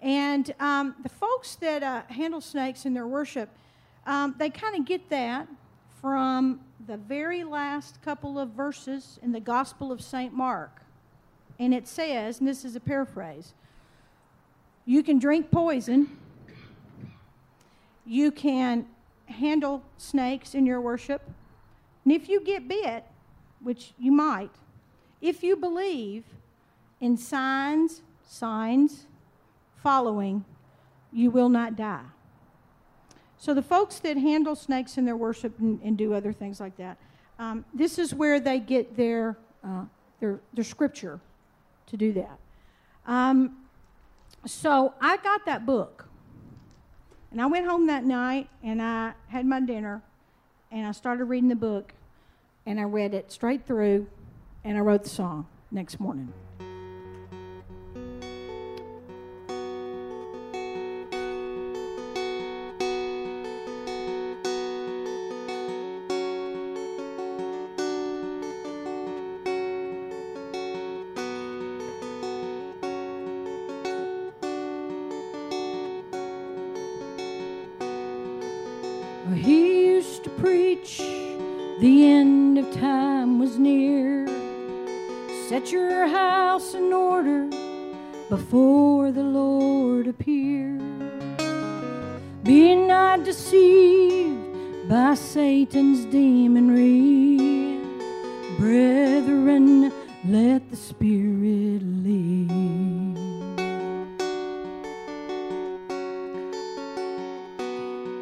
And the folks that handle snakes in their worship, they kind of get that from the very last couple of verses in the Gospel of St. Mark. And it says, and this is a paraphrase, you can drink poison, you can handle snakes in your worship, and if you get bit, which you might, if you believe in signs following, you will not die. So the folks that handle snakes in their worship and do other things like that, this is where they get their scripture to do that. So I got that book, and I went home that night, and I had my dinner, and I started reading the book, and I read it straight through, and I wrote the song next morning. He used to preach, the end of time was near. Set your house in order before the Lord appear. Be not deceived by Satan's demonry. Brethren, let the Spirit